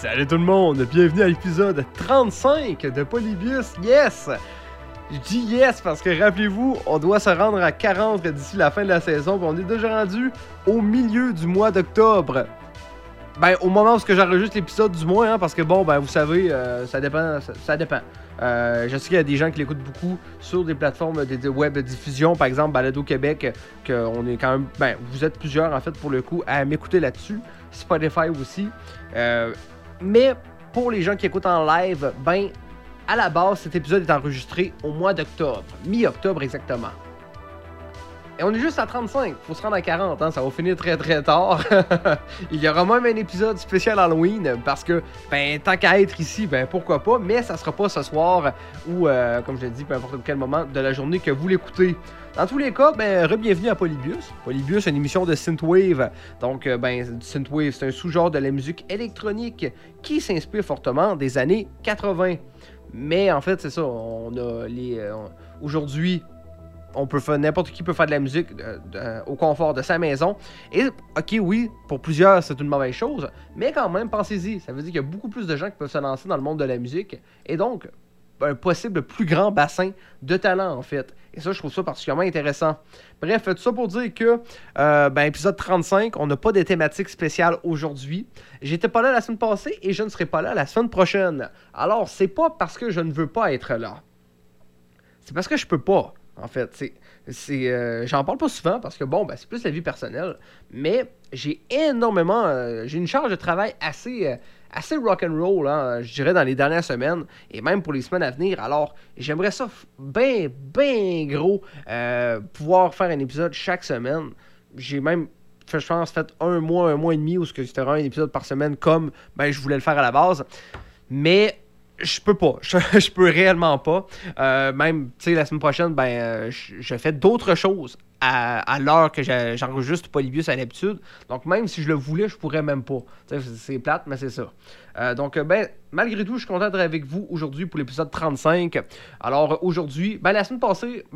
Salut tout le monde, bienvenue à l'épisode 35 de Polybius, yes! Je dis yes parce que rappelez-vous, on doit se rendre à 40 d'ici la fin de la saison, puis on est déjà rendu au milieu du mois d'octobre. Ben, au moment où j'enregistre l'épisode du mois, hein, parce que bon, ben, vous savez, ça dépend, ça dépend. Je sais qu'il y a des gens qui l'écoutent beaucoup sur des plateformes de web de diffusion, par exemple Balado Québec, qu'on est quand même, ben, vous êtes plusieurs en fait pour le coup à m'écouter là-dessus, Spotify aussi. Mais pour les gens qui écoutent en live, ben, à la base, cet épisode est enregistré au mois d'octobre, mi-octobre exactement. Et on est juste à 35, faut se rendre à 40, hein, ça va finir très très tard. Il y aura même un épisode spécial Halloween, parce que, ben, tant qu'à être ici, ben, pourquoi pas, mais ça sera pas ce soir, ou, comme je l'ai dit, peu importe quel moment de la journée que vous l'écoutez. Dans tous les cas, ben, re-bienvenue à Polybius. Polybius, une émission de Synthwave. Donc, ben, Synthwave, c'est un sous-genre de la musique électronique qui s'inspire fortement des années 80. Mais, en fait, c'est ça, on a les... aujourd'hui... n'importe qui peut faire de la musique au confort de sa maison. Et, ok, oui, pour plusieurs, c'est une mauvaise chose, mais quand même, pensez-y. Ça veut dire qu'il y a beaucoup plus de gens qui peuvent se lancer dans le monde de la musique, et donc, un possible plus grand bassin de talent, en fait. Et ça, je trouve ça particulièrement intéressant. Bref, tout ça pour dire que, ben, épisode 35, on n'a pas de thématique spéciale aujourd'hui. J'étais pas là la semaine passée, et je ne serai pas là la semaine prochaine. Alors, c'est pas parce que je ne veux pas être là. C'est parce que je peux pas. En fait, j'en parle pas souvent parce que bon, ben, c'est plus la vie personnelle, mais j'ai énormément, j'ai une charge de travail assez rock'n'roll, hein, je dirais dans les dernières semaines et même pour les semaines à venir. Alors, j'aimerais ça ben gros pouvoir faire un épisode chaque semaine. J'ai même, je pense, fait un mois et demi où c'était un épisode par semaine comme ben je voulais le faire à la base, mais je peux pas, je peux réellement pas. Même, tu sais, la semaine prochaine, ben, je fais d'autres choses à l'heure que j'enregistre Polybius à l'habitude. Donc, même si je le voulais, je pourrais même pas. Tu sais, c'est plate, mais c'est ça. Donc, ben, malgré tout, je suis content d'être avec vous aujourd'hui pour l'épisode 35. Alors, aujourd'hui, ben, la semaine passée,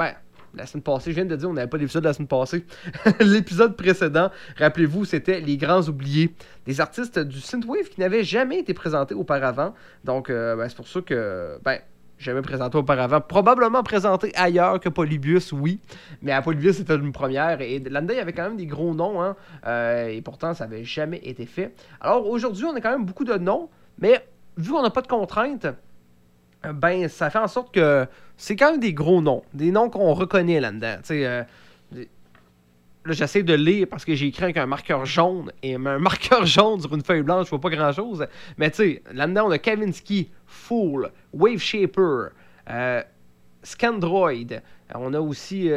je viens de dire, on n'avait pas d'épisode la semaine passée. L'épisode précédent, rappelez-vous, c'était Les Grands Oubliés. Des artistes du Synthwave qui n'avaient jamais été présentés auparavant. Donc, ben, c'est pour ça que, ben, jamais présenté auparavant. Probablement présenté ailleurs que Polybius, oui. Mais à Polybius, c'était une première. Et là-dedans, il y avait quand même des gros noms. Hein, et pourtant, ça n'avait jamais été fait. Alors, aujourd'hui, on a quand même beaucoup de noms. Mais vu qu'on n'a pas de contraintes, ben, ça fait en sorte que c'est quand même des gros noms. Des noms qu'on reconnaît là-dedans. Là, j'essaie de lire parce que j'ai écrit avec un marqueur jaune. Et un marqueur jaune sur une feuille blanche, je vois pas grand-chose. Mais tu sais, là-dedans, on a Kavinsky, Fool, Wave Shaper, Scandroid. On a aussi...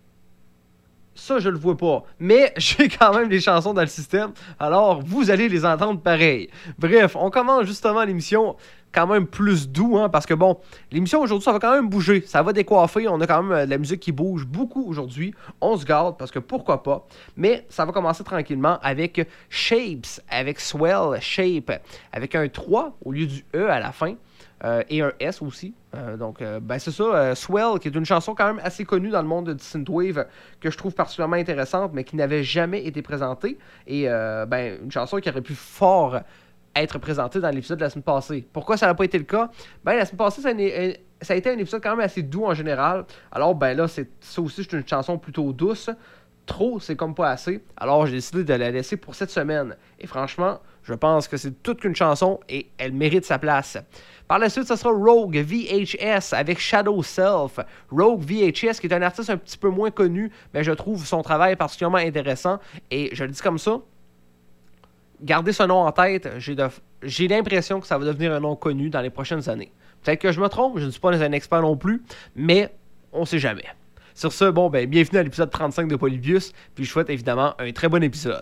ça, je le vois pas. Mais j'ai quand même des chansons dans le système. Alors, vous allez les entendre pareil. Bref, on commence justement l'émission quand même plus doux, hein, parce que bon, l'émission aujourd'hui, ça va quand même bouger. Ça va décoiffer. On a quand même de la musique qui bouge beaucoup aujourd'hui. On se garde, parce que pourquoi pas. Mais ça va commencer tranquillement avec Shapes, avec Swell, Shape, avec un 3 au lieu du E à la fin. Et un S aussi. Donc, ben c'est ça. Swell, qui est une chanson quand même assez connue dans le monde du synthwave, que je trouve particulièrement intéressante, mais qui n'avait jamais été présentée. Et ben, une chanson qui aurait pu fort être présentée dans l'épisode de la semaine passée. Pourquoi ça n'a pas été le cas? Ben, la semaine passée, ça a été un épisode quand même assez doux en général. Alors, ben là, ça aussi, c'est une chanson plutôt douce. Trop, c'est comme pas assez. Alors, j'ai décidé de la laisser pour cette semaine. Et franchement, je pense que c'est toute qu'une chanson et elle mérite sa place. Par la suite, ce sera Rogue VHS avec Shadow Self. Rogue VHS, qui est un artiste un petit peu moins connu, mais je trouve son travail particulièrement intéressant. Et je le dis comme ça, gardez ce nom en tête. J'ai l'impression que ça va devenir un nom connu dans les prochaines années. Peut-être que je me trompe, je ne suis pas un expert non plus, mais on sait jamais. Sur ce, bon, ben, bienvenue à l'épisode 35 de Polybius, puis je souhaite évidemment un très bon épisode.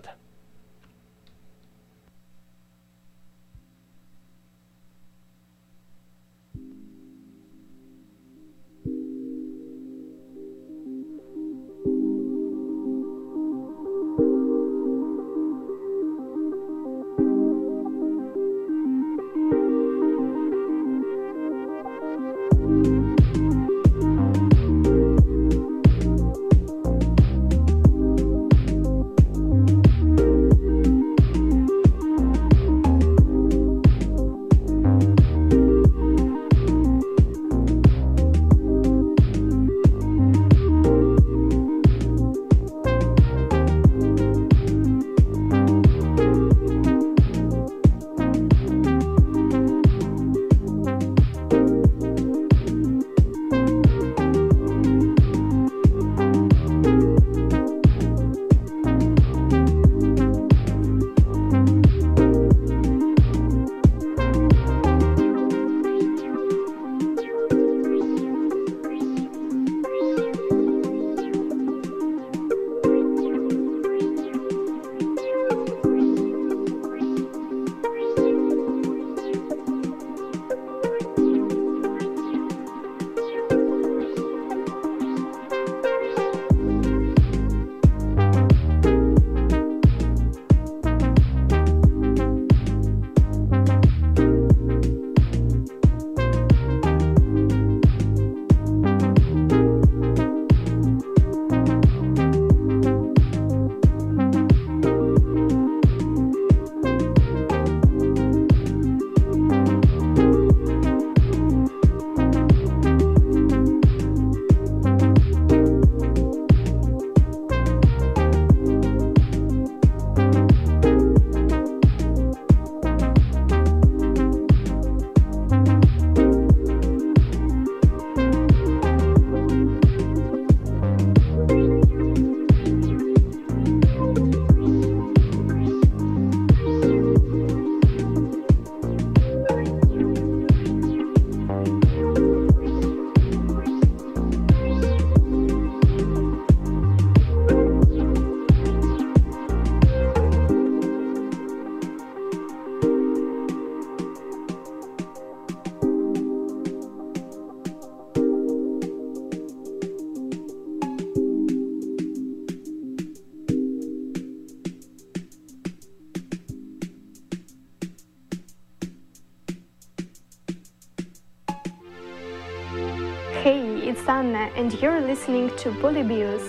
Sanna, and you're listening to Polybius.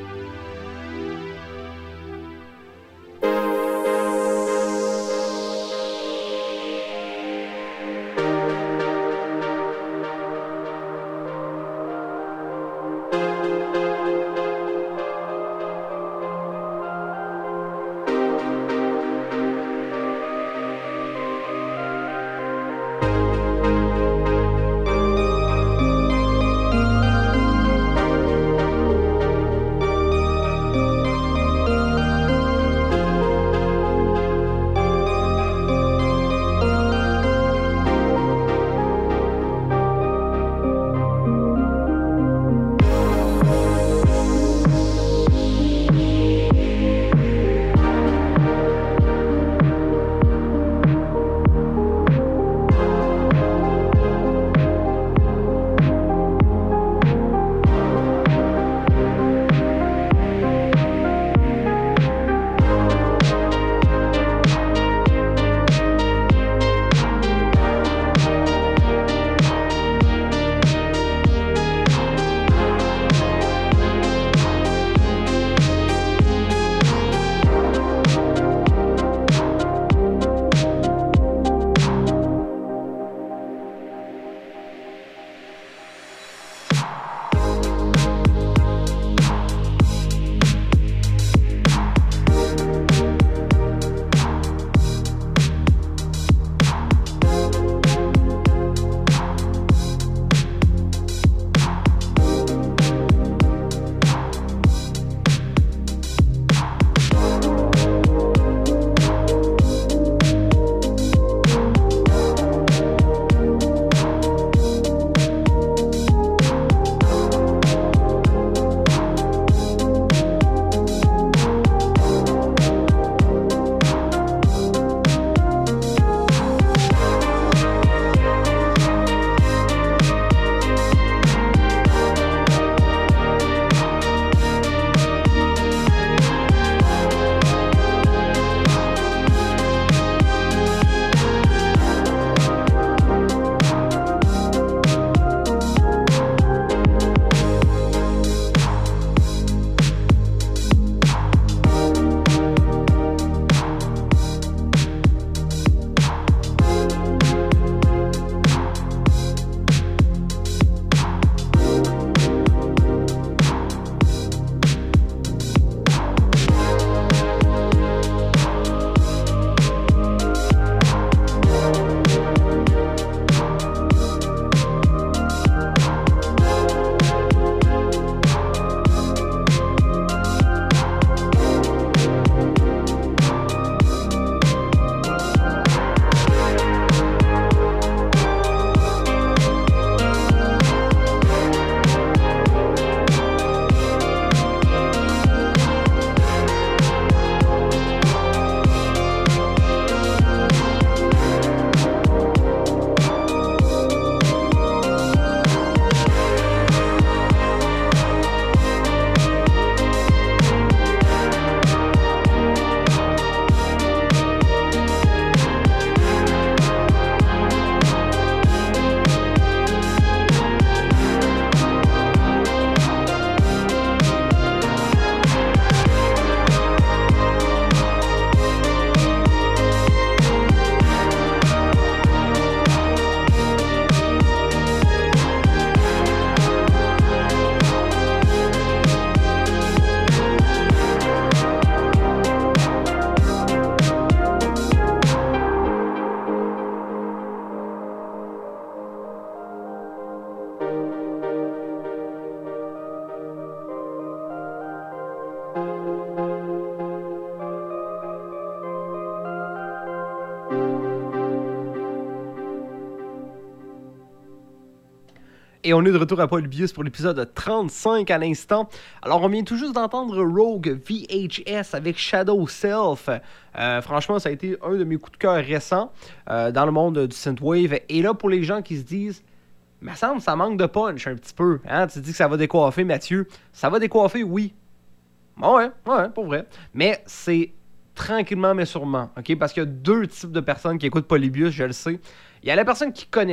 Et on est de retour à Polybius pour l'épisode 35 à l'instant. Alors, on vient tout juste d'entendre Rogue VHS avec Shadow Self. Franchement, ça a été un de mes coups de cœur récents dans le monde du synthwave. Et là, pour les gens qui se disent, « me semble ça manque de punch un petit peu. Hein? Tu dis que ça va décoiffer, Mathieu. Ça va décoiffer, oui. Ouais, pour vrai. Mais c'est tranquillement mais sûrement, ok? Parce qu'il y a deux types de personnes qui écoutent Polybius, je le sais. Il y a la personne qui connaît ça,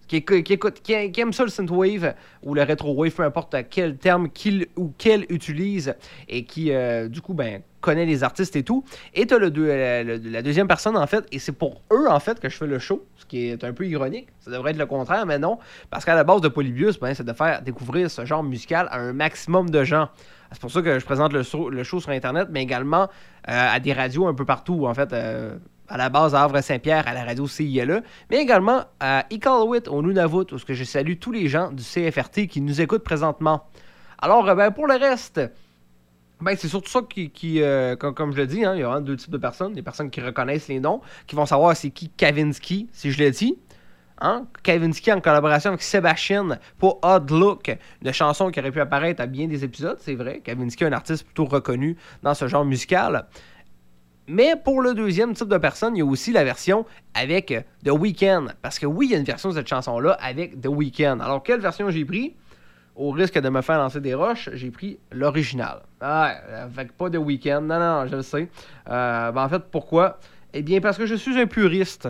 qui aime ça le synthwave ou le retrowave, peu importe quel terme qu'elle utilise et qui, du coup, connaît les artistes et tout. Et t'as la deuxième personne, en fait, et c'est pour eux, en fait, que je fais le show, ce qui est un peu ironique. Ça devrait être le contraire, mais non, parce qu'à la base de Polybius, c'est de faire découvrir ce genre musical à un maximum de gens. C'est pour ça que je présente le show sur Internet, mais également à des radios un peu partout, en fait, à la base à Havre-Saint-Pierre, à la radio CILE, mais également à Iqaluit, au Nunavut, où je salue tous les gens du CFRT qui nous écoutent présentement. Alors, pour le reste, c'est surtout ça comme je le dis, hein, il y a deux types de personnes. Des personnes qui reconnaissent les noms, qui vont savoir c'est qui Kavinsky, si je le dis. Hein? Kavinsky en collaboration avec Sébastien pour Odd Look, une chanson qui aurait pu apparaître à bien des épisodes, c'est vrai. Kavinsky est un artiste plutôt reconnu dans ce genre musical. Mais pour le deuxième type de personne, il y a aussi la version avec The Weeknd. Parce que oui, il y a une version de cette chanson-là avec The Weeknd. Alors, quelle version j'ai pris? Au risque de me faire lancer des roches, j'ai pris l'original. Avec pas The Weeknd. Non, je le sais. En fait, pourquoi? Eh bien, parce que je suis un puriste.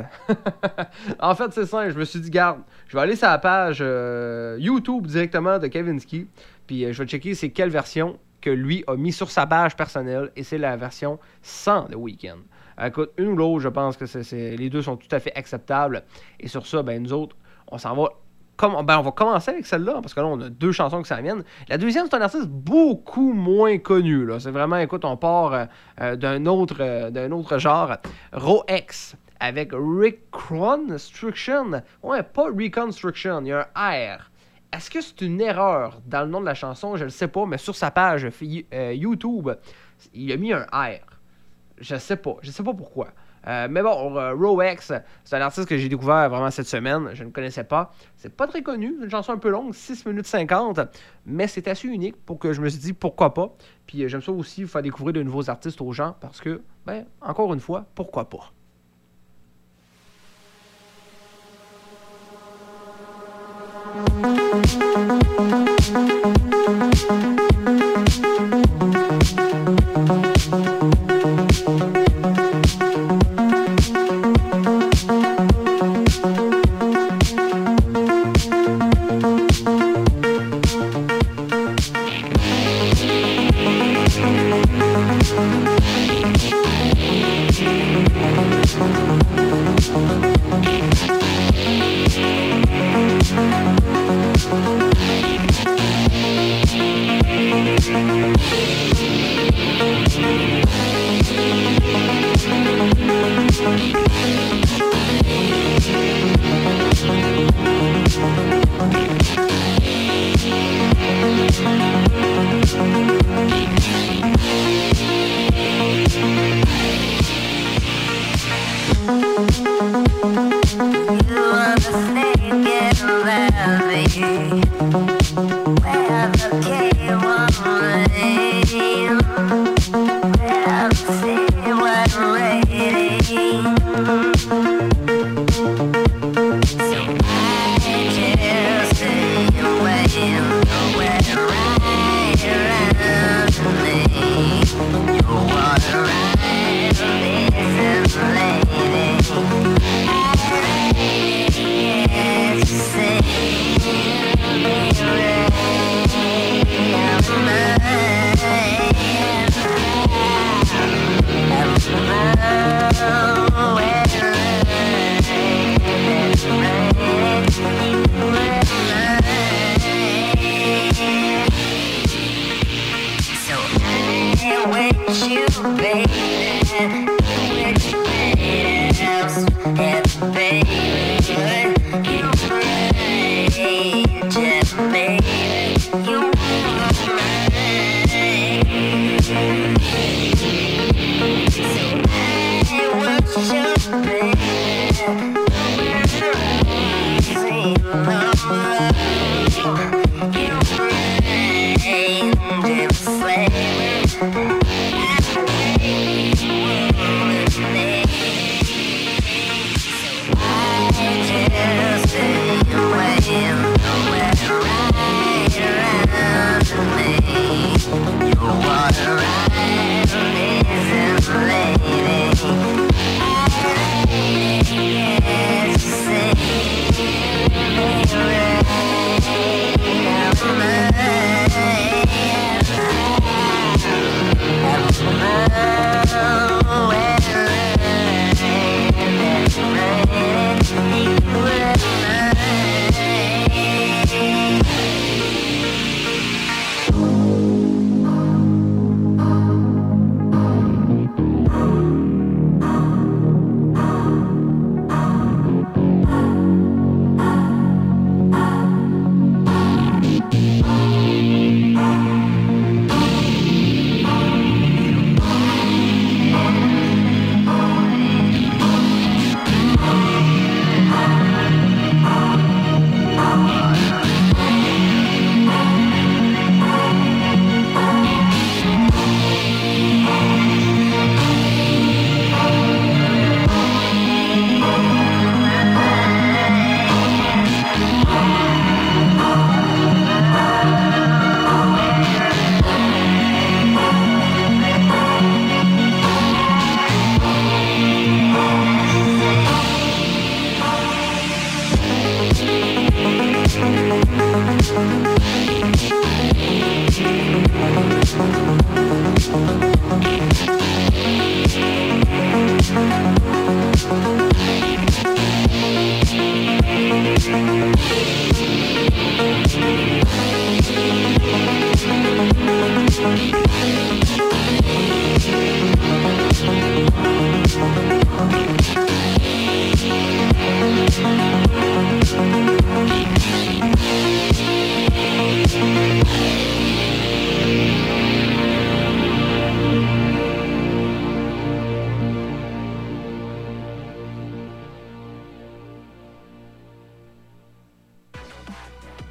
En fait, c'est simple. Je me suis dit, garde, je vais aller sur la page YouTube directement de Kavinsky. Puis je vais checker c'est quelle version que lui a mis sur sa page personnelle, et c'est la version sans The Weeknd. Écoute, une ou l'autre, je pense que les deux sont tout à fait acceptables. Et sur ça, nous autres, on s'en va. On va commencer avec celle-là, parce que là, on a deux chansons qui s'en viennent. La deuxième, c'est un artiste beaucoup moins connu. Là. C'est vraiment, écoute, on part d'un autre genre. Ro-X, avec Reconstruction. Ouais, pas Reconstruction, il y a un R. Est-ce que c'est une erreur dans le nom de la chanson? Je ne sais pas, mais sur sa page YouTube, il a mis un R. Je sais pas pourquoi. Mais bon, Ro-X, c'est un artiste que j'ai découvert vraiment cette semaine. Je ne connaissais pas. C'est pas très connu, une chanson un peu longue, 6 minutes 50, mais c'est assez unique pour que je me suis dit pourquoi pas. Puis j'aime ça aussi faire découvrir de nouveaux artistes aux gens parce que, encore une fois, pourquoi pas.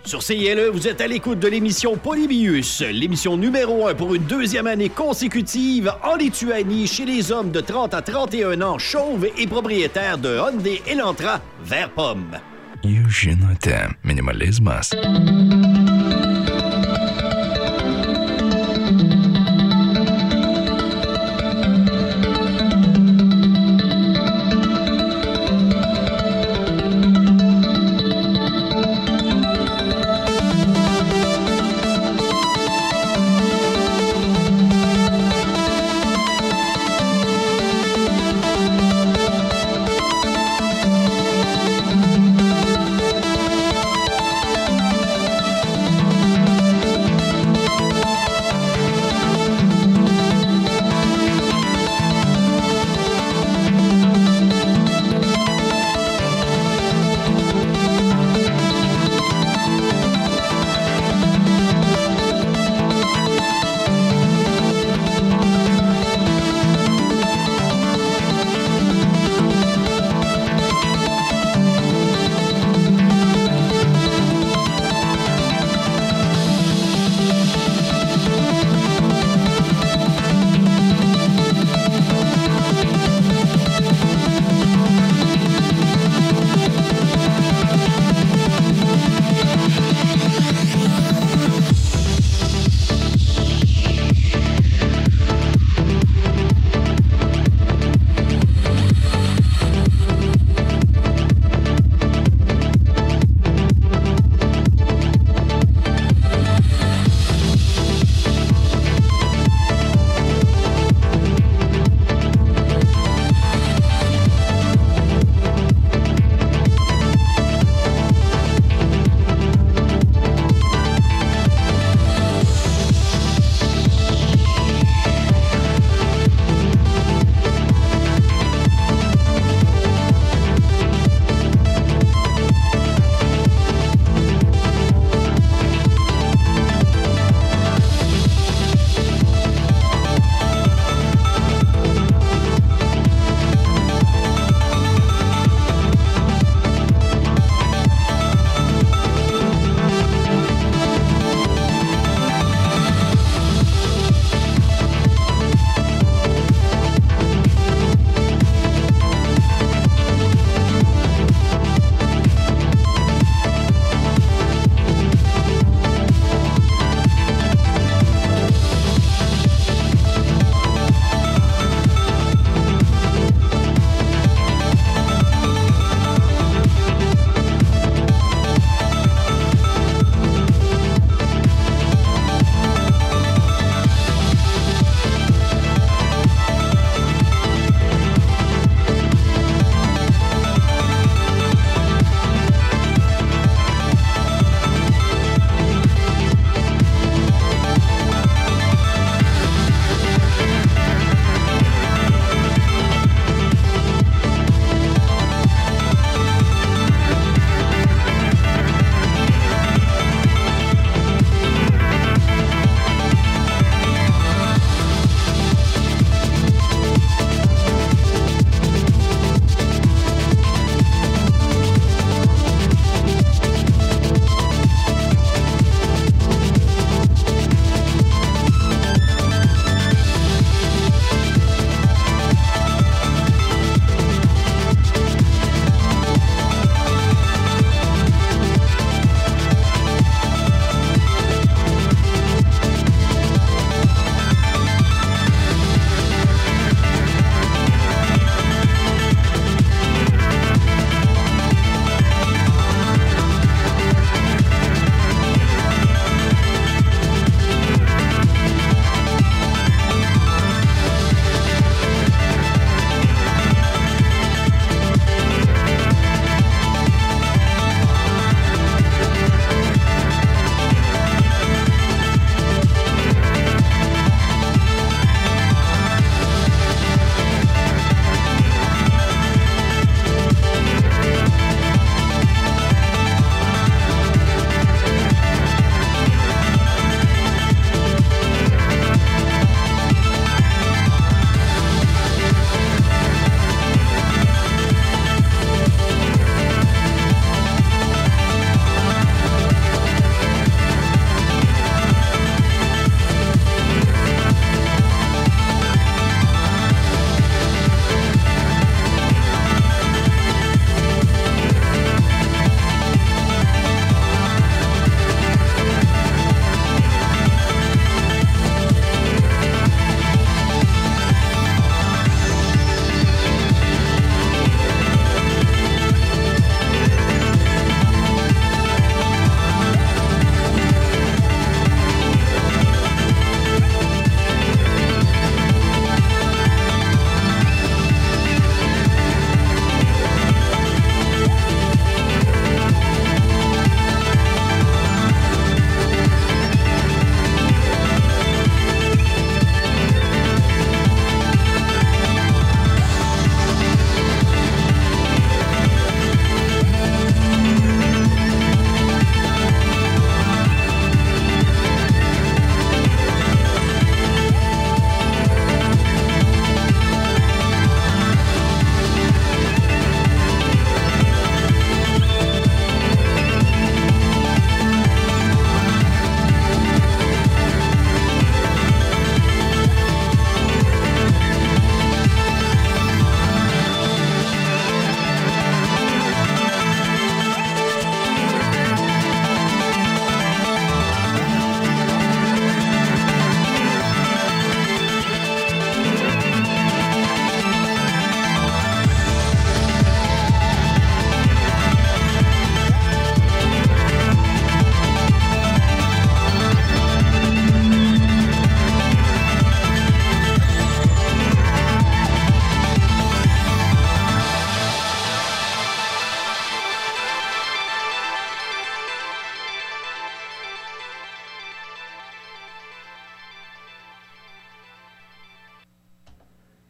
Sur CILE, vous êtes à l'écoute de l'émission Polybius, l'émission numéro 1 pour une deuxième année consécutive en Lituanie chez les hommes de 30 à 31 ans chauves et propriétaires de Hyundai Elantra vert pomme. Jūs žinote, minimalizmas.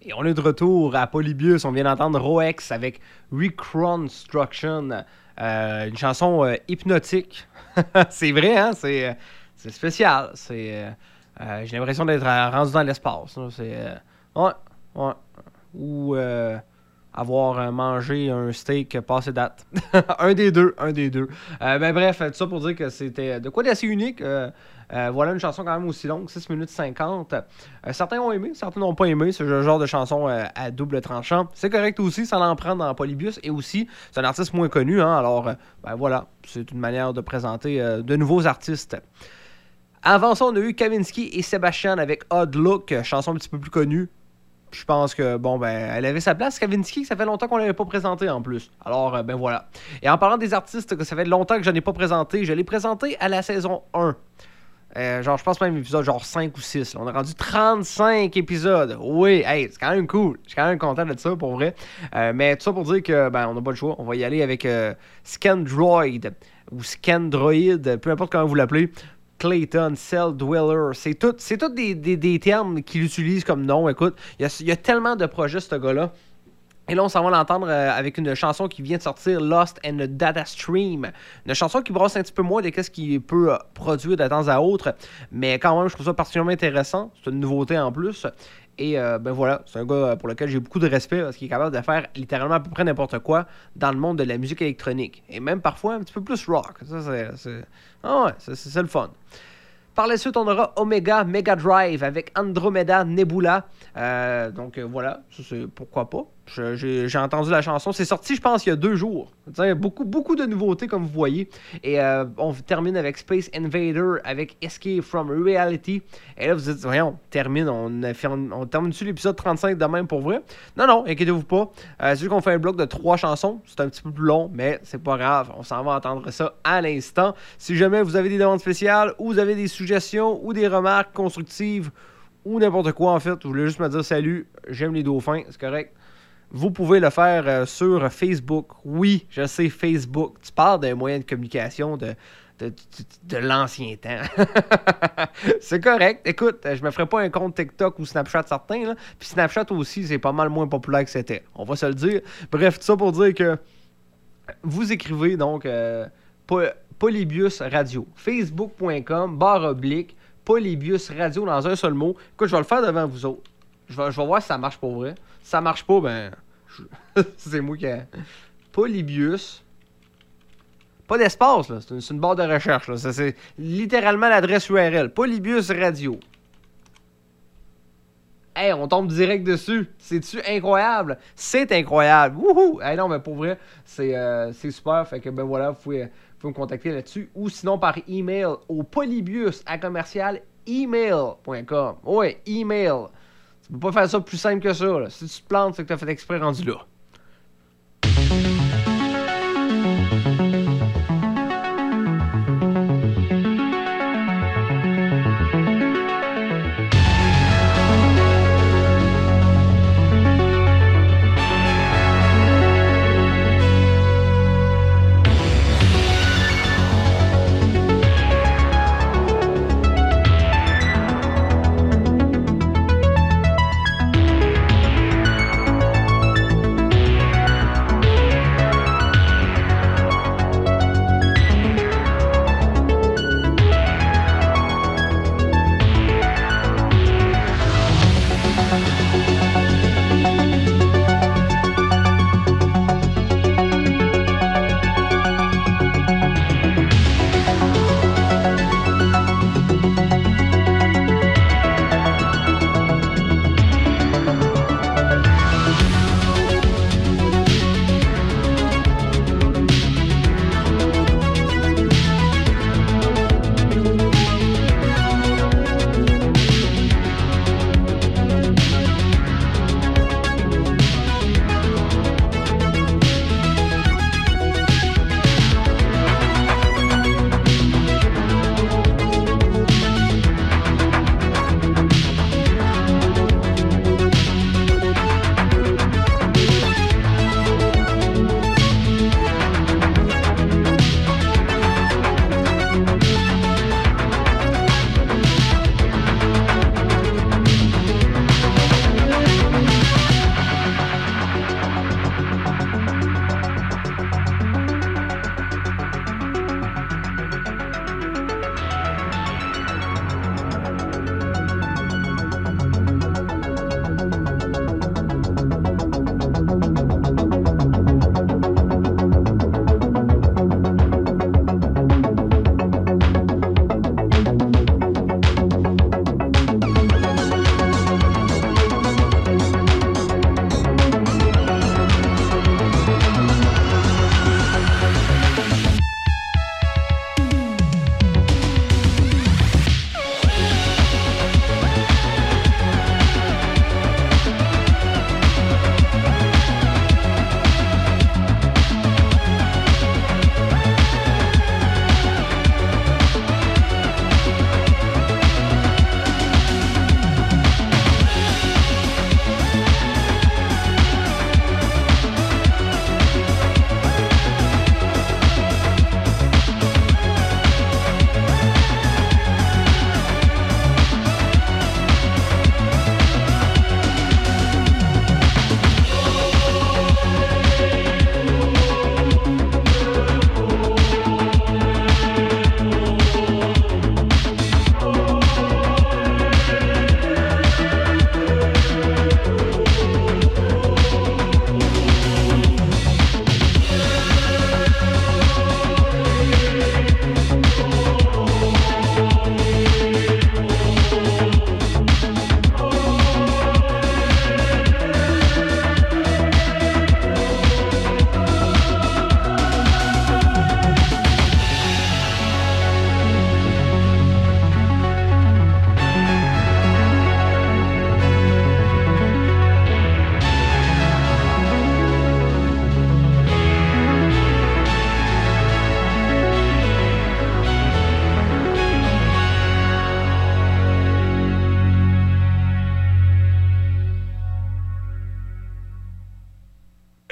Et on est de retour à Polybius. On vient d'entendre Roex avec Reconstruction. Une chanson hypnotique. C'est vrai, hein? C'est spécial. J'ai l'impression d'être rendu dans l'espace. Ouais. Ou avoir mangé un steak passé date. un des deux. Bref, tout ça pour dire que c'était de quoi d'assez unique. Voilà une chanson quand même aussi longue, 6 minutes 50. Certains ont aimé, certains n'ont pas aimé. C'est le genre de chanson à double tranchant. C'est correct aussi, ça l'en prend dans Polybius. Et aussi, c'est un artiste moins connu. Hein, alors, voilà, c'est une manière de présenter de nouveaux artistes. Avant ça, on a eu Kavinsky et Sébastien avec Odd Look, chanson un petit peu plus connue. Je pense que, elle avait sa place. Kavinsky, ça fait longtemps qu'on ne l'avait pas présenté en plus. Alors, voilà. Et en parlant des artistes, que ça fait longtemps que je n'ai pas présenté, je l'ai présenté à la saison 1. Je pense même épisode 5 ou 6. Là. On a rendu 35 épisodes. Oui, hey, c'est quand même cool. Je suis quand même content de ça, pour vrai. Mais tout ça pour dire que, on n'a pas le choix. On va y aller avec Scandroid ou Scandroid, peu importe comment vous l'appelez. Clayton, Cell Dweller, c'est tout des termes qu'il utilise comme nom. Écoute, il y a tellement de projets, ce gars-là. Et là, on s'en va l'entendre avec une chanson qui vient de sortir, Lost and the Data Stream. Une chanson qui brosse un petit peu moins de ce qu'il peut produire de temps à autre. Mais quand même, je trouve ça particulièrement intéressant. C'est une nouveauté en plus. Et voilà, c'est un gars pour lequel j'ai beaucoup de respect parce qu'il est capable de faire littéralement à peu près n'importe quoi dans le monde de la musique électronique. Et même parfois un petit peu plus rock. Ça, c'est le fun. Par la suite, on aura Omega Mega Drive avec Andromeda Nebula. Voilà, ça, c'est pourquoi pas. J'ai entendu la chanson. C'est sorti, je pense, il y a 2 jours. Beaucoup de nouveautés, comme vous voyez. Et on termine avec Space Invader, avec Escape from Reality. Et là, vous dites, voyons, on termine-tu l'épisode 35 de même pour vrai? Non, inquiétez-vous pas. C'est juste qu'on fait un bloc de 3 chansons. C'est un petit peu plus long, mais c'est pas grave. On s'en va entendre ça à l'instant. Si jamais vous avez des demandes spéciales, ou vous avez des suggestions, ou des remarques constructives, ou n'importe quoi, en fait, vous voulez juste me dire salut, j'aime les dauphins, c'est correct. Vous pouvez le faire sur Facebook. Oui, je sais, Facebook. Tu parles d'un moyen de communication de l'ancien temps. C'est correct. Écoute, je me ferai pas un compte TikTok ou Snapchat certain. Là. Puis Snapchat aussi, c'est pas mal moins populaire que c'était. On va se le dire. Bref, tout ça pour dire que vous écrivez donc Polybius Radio. Facebook.com /Polybius Radio dans un seul mot. Écoute, je vais le faire devant vous autres. Je vais voir si ça marche pour vrai. Si ça marche pas, c'est moi qui Polybius. Pas d'espace, là. C'est une barre de recherche, là. C'est littéralement l'adresse URL. Polybius Radio. Hey, on tombe direct dessus. C'est-tu incroyable? C'est incroyable. Wouhou! Hey, non, mais pour vrai, c'est super. Fait que, voilà, vous pouvez me contacter là-dessus. Ou sinon par email au polybius@email.com. Ouais, email. Tu peux pas faire ça plus simple que ça. Là. Si tu te plantes, c'est que t'as fait exprès rendu là.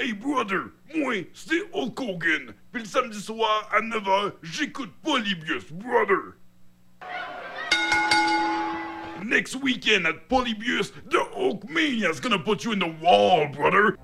Hey brother, moi, c'est Hulk Hogan. Puis le samedi soir, à 9h, j'écoute Polybius, brother. Next weekend at Polybius, the Hulkmania's gonna put you in the wall, brother.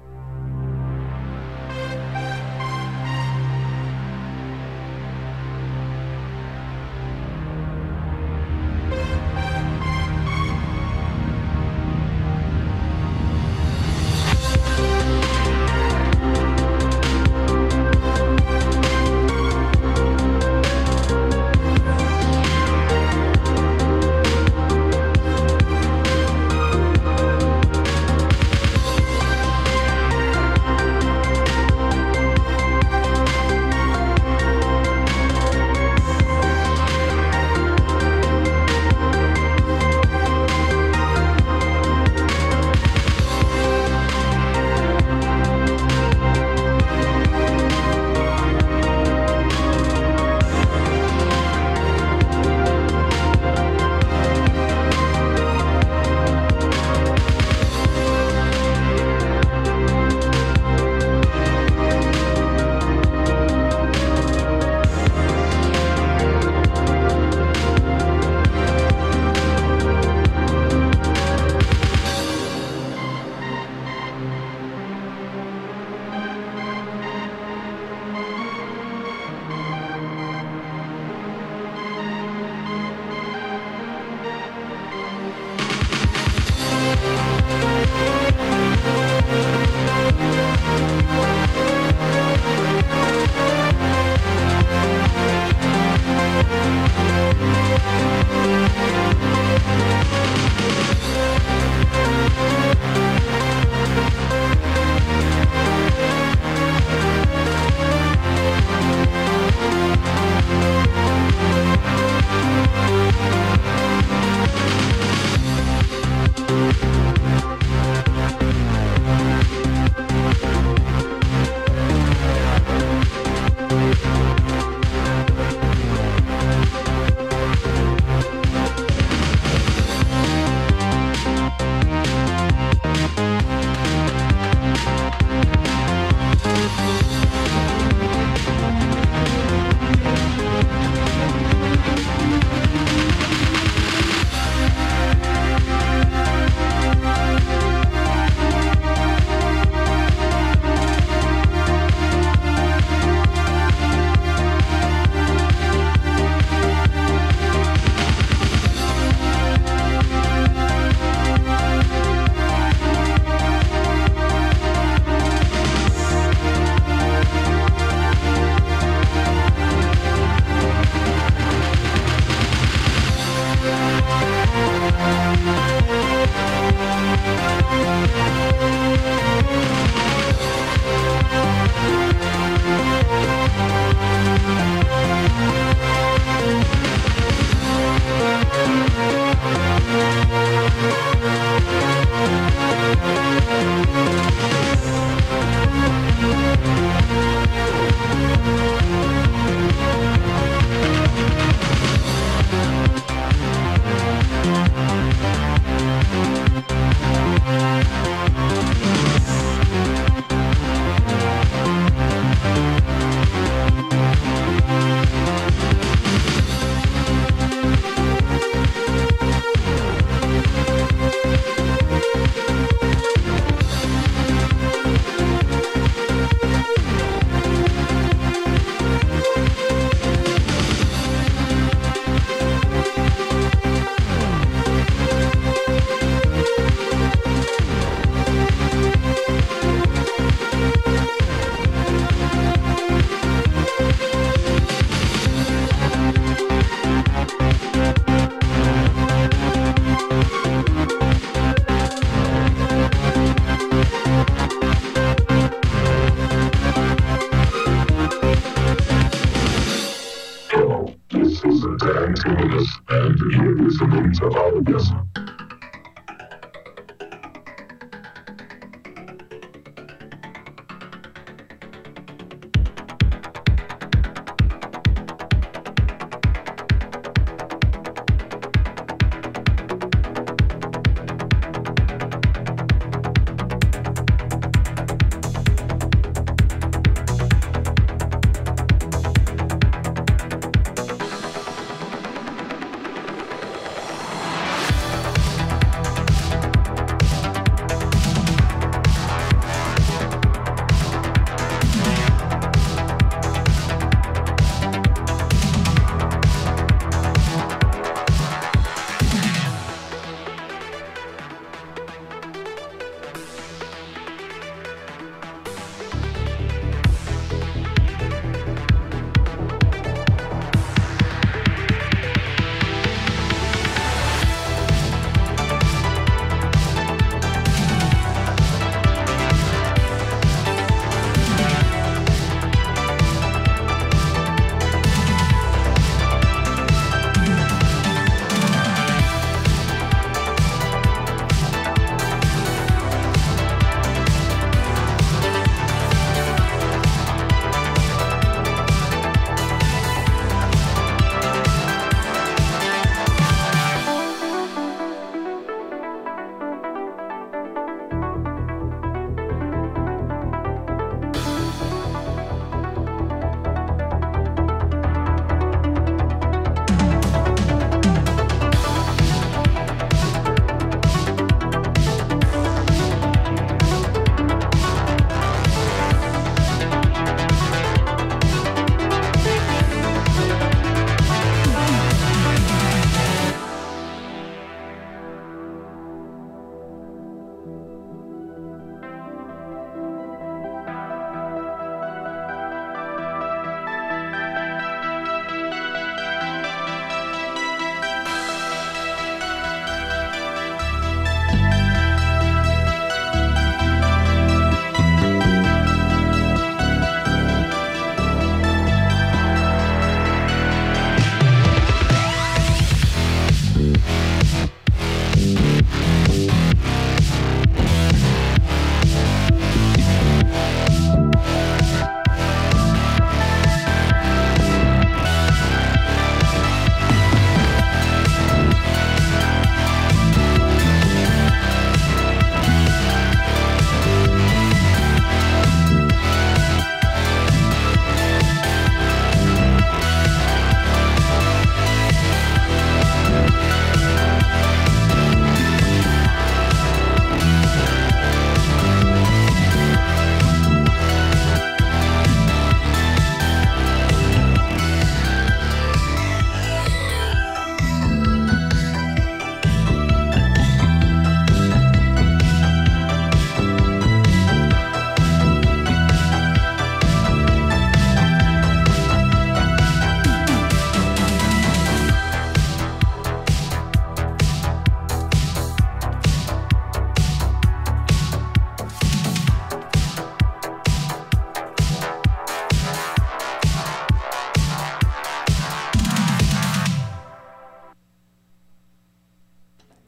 and you're listening to Polybius.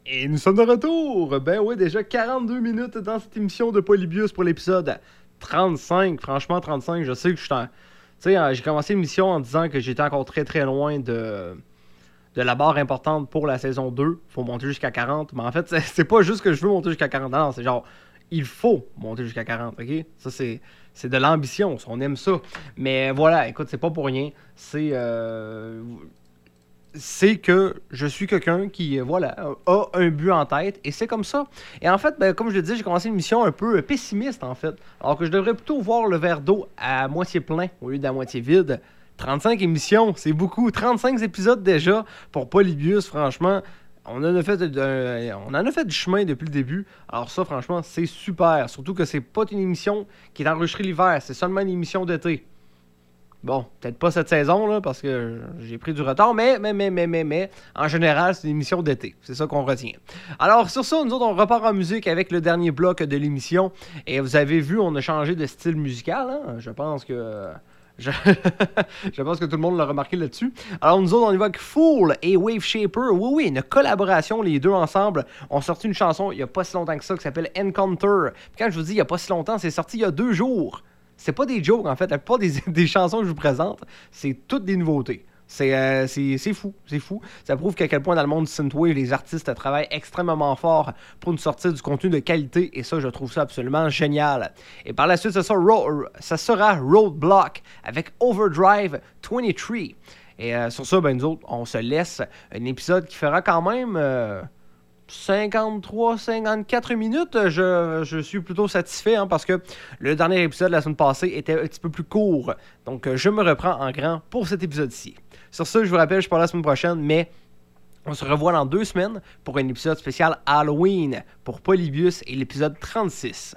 Et nous sommes de retour! Ben oui, déjà 42 minutes dans cette émission de Polybius pour l'épisode 35. Franchement, 35, je sais que je suis en... Tu sais, j'ai commencé l'émission en disant que j'étais encore très très loin de la barre importante pour la saison 2. Faut monter jusqu'à 40. Mais en fait, c'est pas juste que je veux monter jusqu'à 40. Non, c'est genre, il faut monter jusqu'à 40, ok? Ça, c'est de l'ambition, on aime ça. Mais voilà, écoute, c'est pas pour rien. C'est que je suis quelqu'un qui, voilà, a un but en tête, et c'est comme ça. Et en fait, ben, comme je le dis, j'ai commencé une mission un peu pessimiste, en fait. Alors que je devrais plutôt voir le verre d'eau à moitié plein au lieu d'à moitié vide. 35 émissions, c'est beaucoup. 35 épisodes déjà pour Polybius, franchement. On en a fait du chemin depuis le début. Alors ça, franchement, c'est super. Surtout que c'est pas une émission qui est enregistrée l'hiver, c'est seulement une émission d'été. Bon, peut-être pas cette saison, là, parce que j'ai pris du retard, mais, en général, c'est une émission d'été. C'est ça qu'on retient. Alors, sur ça, nous autres, on repart en musique avec le dernier bloc de l'émission. Et vous avez vu, on a changé de style musical, hein? Je pense que tout le monde l'a remarqué là-dessus. Alors, nous autres, on évoque Fool et Wave Shaper. Oui, une collaboration, les deux ensemble. On a sorti une chanson il n'y a pas si longtemps que ça qui s'appelle Encounter. Puis quand je vous dis il n'y a pas si longtemps, c'est sorti il y a 2 jours. C'est pas des jokes, en fait. La plupart des chansons que je vous présente, c'est toutes des nouveautés. C'est fou, c'est fou. Ça prouve qu'à quel point dans le monde du synthwave, les artistes travaillent extrêmement fort pour nous sortir du contenu de qualité, et ça, je trouve ça absolument génial. Et par la suite, ça sera Roadblock avec Overdrive 23. Et sur ça, ben, nous autres, on se laisse un épisode qui fera quand même 53-54 minutes. Je suis plutôt satisfait, hein, parce que le dernier épisode de la semaine passée était un petit peu plus court. Donc, je me reprends en grand pour cet épisode-ci. Sur ce, je vous rappelle, je suis pas là la semaine prochaine, mais on se revoit dans 2 semaines pour un épisode spécial Halloween pour Polybius et l'épisode 36.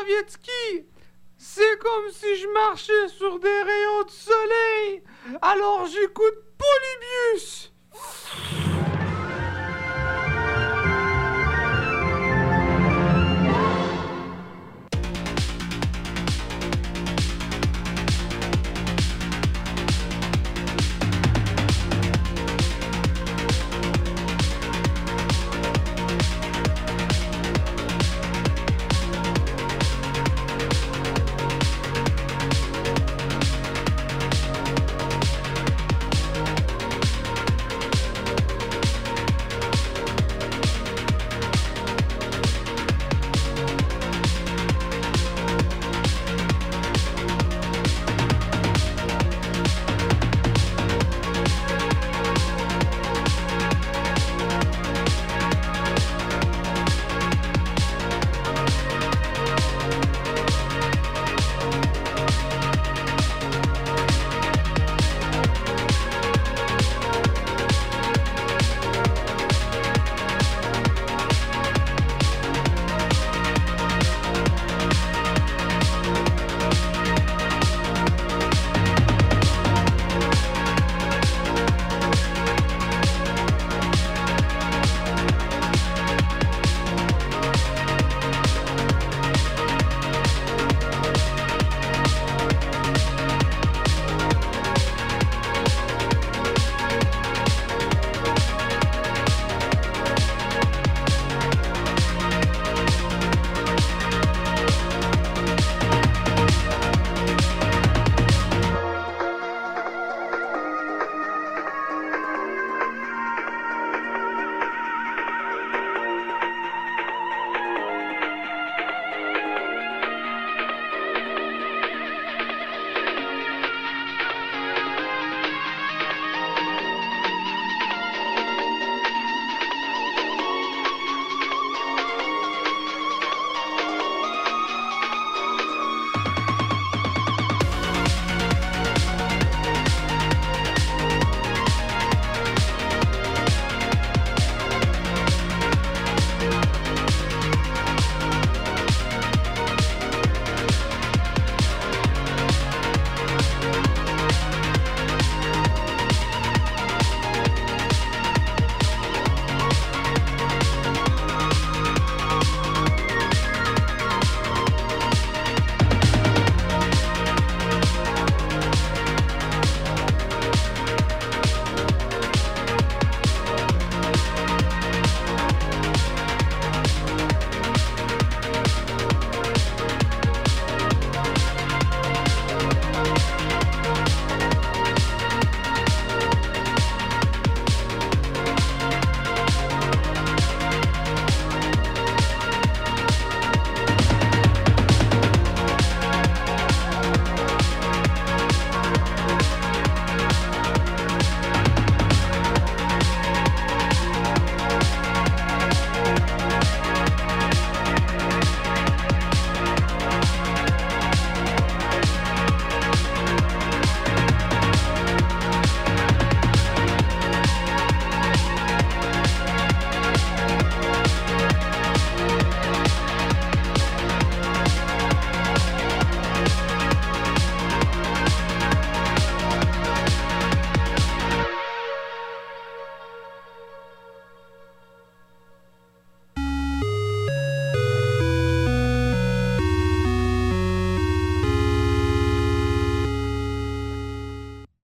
Ravietsky. C'est comme si je marchais sur des rayons de soleil. Alors j'écoute Polybius.